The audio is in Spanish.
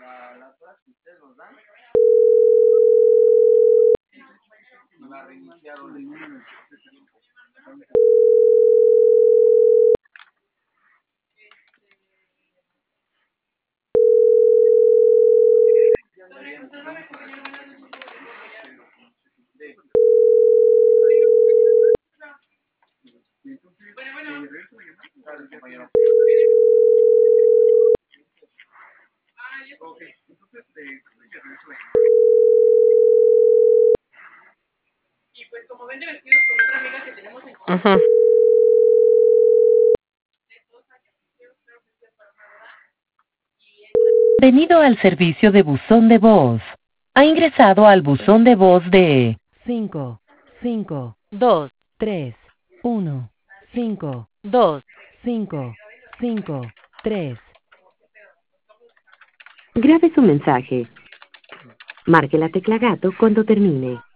Ujú. Bienvenido al servicio de buzón de voz. Ha ingresado al buzón de voz de 5 5 2 3 1 5 2 5 5 3. Grabe su mensaje. Marque la tecla gato cuando termine.